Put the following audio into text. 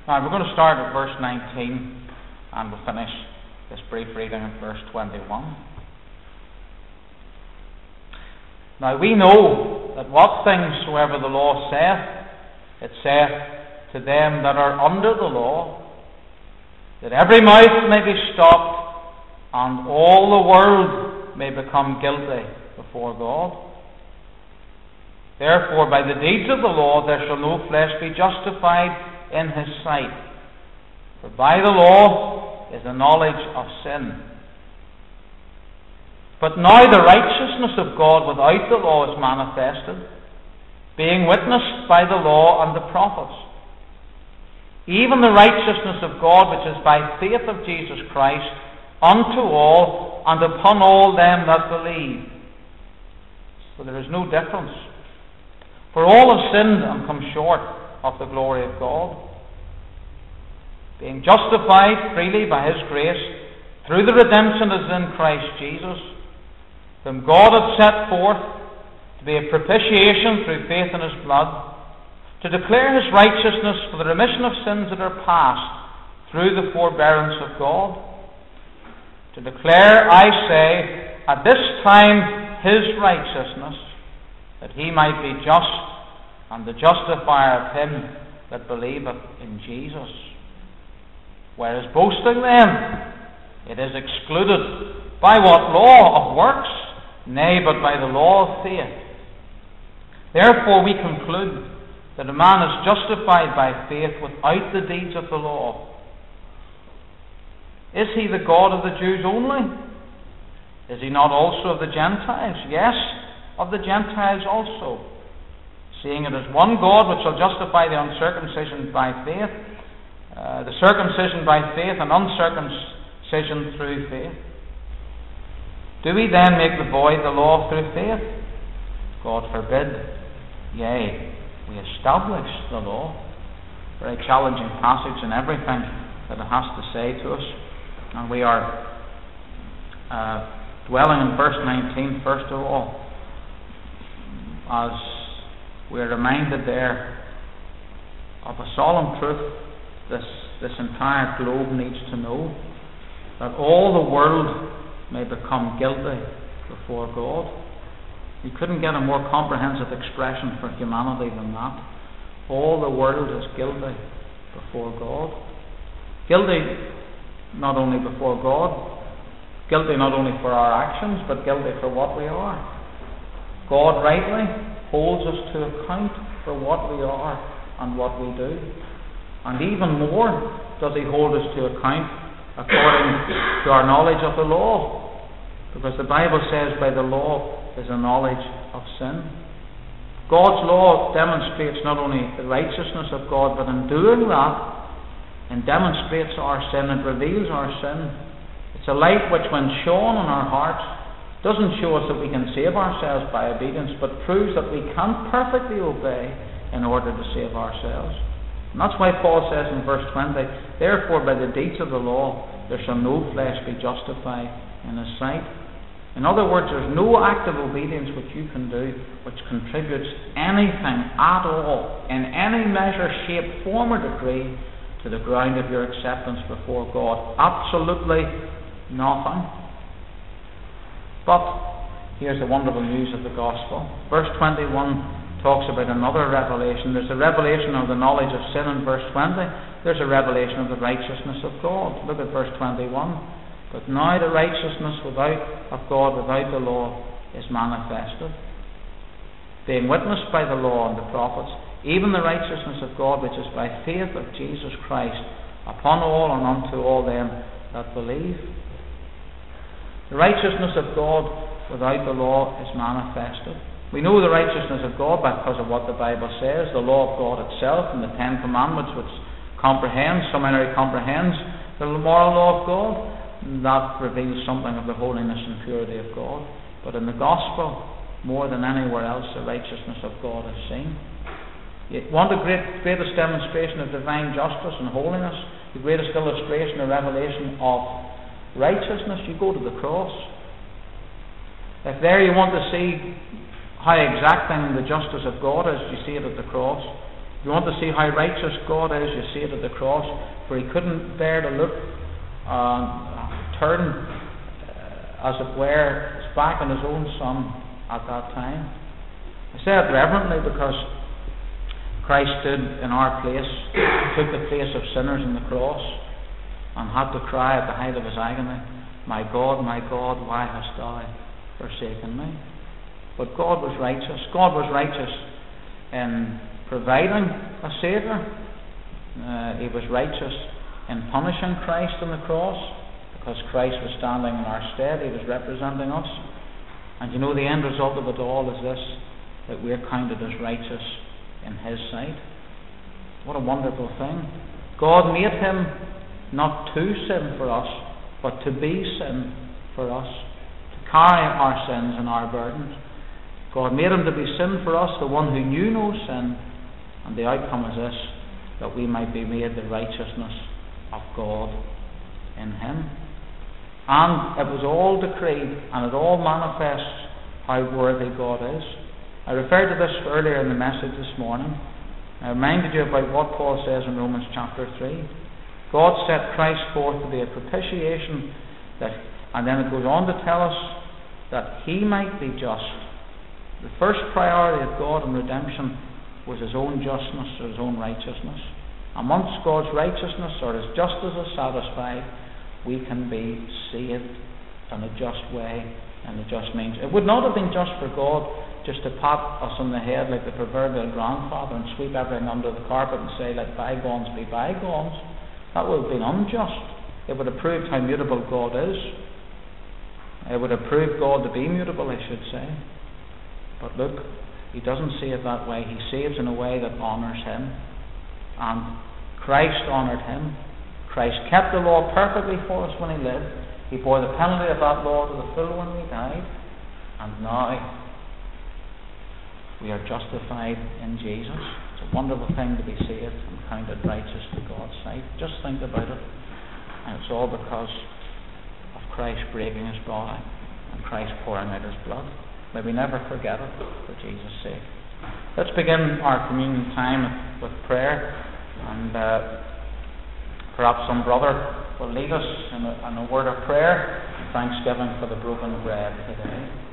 Now, we're going to start at verse 19 and we'll finish this brief reading at verse 21. Now, we know that what things soever the law saith, it saith to them that are under the law, that every mouth may be stopped, and all the world may become guilty before God. Therefore, by the deeds of the law there shall no flesh be justified in his sight. For by the law is the knowledge of sin. But now the righteousness of God without the law is manifested, being witnessed by the law and the prophets, even the righteousness of God which is by faith of Jesus Christ unto all and upon all them that believe. For there is no difference. For all have sinned and come short of the glory of God, being justified freely by his grace through the redemption that is in Christ Jesus, whom God hath set forth to be a propitiation through faith in his blood, to declare his righteousness for the remission of sins that are past through the forbearance of God, to declare, I say, at this time his righteousness, that he might be just and the justifier of him that believeth in Jesus. Whereas boasting then, it is excluded by what law of works? Nay, but by the law of faith. Therefore we conclude that a man is justified by faith without the deeds of the law. Is he the God of the Jews only? Is he not also of the Gentiles? Yes, of the Gentiles also. Seeing it is one God which shall justify the uncircumcision by faith, the circumcision by faith, and uncircumcision through faith. Do we then make the void the law through faith? God forbid. Yea, we establish the law. Very challenging passage in everything that it has to say to us. And we are dwelling in verse 19 first of all, as we're reminded there of a solemn truth this entire globe needs to know, that all the world may become guilty before God. You couldn't get a more comprehensive expression for humanity than that. All the world is guilty before God. Guilty not only before God, guilty not only for our actions, but guilty for what we are. God rightly holds us to account for what we are and what we do. And even more does he hold us to account according to our knowledge of the law. Because the Bible says by the law is a knowledge of sin. God's law demonstrates not only the righteousness of God, but in doing that, and demonstrates our sin and reveals our sin. It's a light which, when shone on our hearts, doesn't show us that we can save ourselves by obedience, but proves that we can't perfectly obey in order to save ourselves. And that's why Paul says in verse 20, therefore by the deeds of the law there shall no flesh be justified in his sight. In other words, there's no act of obedience which you can do which contributes anything at all, in any measure, shape, form or degree, to the ground of your acceptance before God. Absolutely nothing. But here's the wonderful news of the gospel. Verse 21 talks about another revelation. There's a revelation of the knowledge of sin in verse 20. There's a revelation of the righteousness of God. Look at verse 21. But now the righteousness of God without the law is manifested, being witnessed by the law and the prophets, even the righteousness of God which is by faith of Jesus Christ upon all and unto all them that believe. The righteousness of God without the law is manifested. We know the righteousness of God because of what the Bible says, the law of God itself and the Ten Commandments, which summarily comprehends the moral law of God. That reveals something of the holiness and purity of God. But in the gospel, more than anywhere else, the righteousness of God is seen. You want the greatest demonstration of divine justice and holiness, the greatest illustration or revelation of righteousness, you go to the cross. If there you want to see how exacting the justice of God is, you see it at the cross. If you want to see how righteous God is, you see it at the cross, where he couldn't bear to look, turn, as it were, his back on his own Son at that time. I say it reverently because Christ stood in our place, took the place of sinners on the cross, and had to cry at the height of his agony, my God, why hast thou forsaken me? But God was righteous. God was righteous in providing a Saviour. He was righteous in punishing Christ on the cross, because Christ was standing in our stead. He was representing us. And you know, the end result of it all is this, that we are counted as righteous in his sight. What a wonderful thing. God made him not to sin for us, but to be sin for us, to carry our sins and our burdens. God made him to be sin for us, the one who knew no sin, and the outcome is this, that we might be made the righteousness of God in him. And it was all decreed, and it all manifests how worthy God is. I referred to this earlier in the message this morning. I reminded you about what Paul says in Romans chapter 3. God set Christ forth to be a propitiation, and then it goes on to tell us that he might be just. The first priority of God in redemption was his own justness or his own righteousness. And once God's righteousness or his justice is satisfied, we can be saved in a just way and a just means. It would not have been just for God just to pat us on the head like the proverbial grandfather and sweep everything under the carpet and say, let bygones be bygones. That would have been unjust. It would have proved how mutable God is. It would have proved God to be mutable, I should say. But look, he doesn't see it that way. He saves in a way that honours him. And Christ honoured him. Christ kept the law perfectly for us when he lived. He bore the penalty of that law to the full when he died. And now we are justified in Jesus. It's a wonderful thing to be saved and counted righteous to God's sight. Just think about it. And it's all because of Christ breaking his body and Christ pouring out his blood. May we never forget it for Jesus' sake. Let's begin our communion time with prayer, and perhaps some brother will lead us in a word of prayer and thanksgiving for the broken bread today.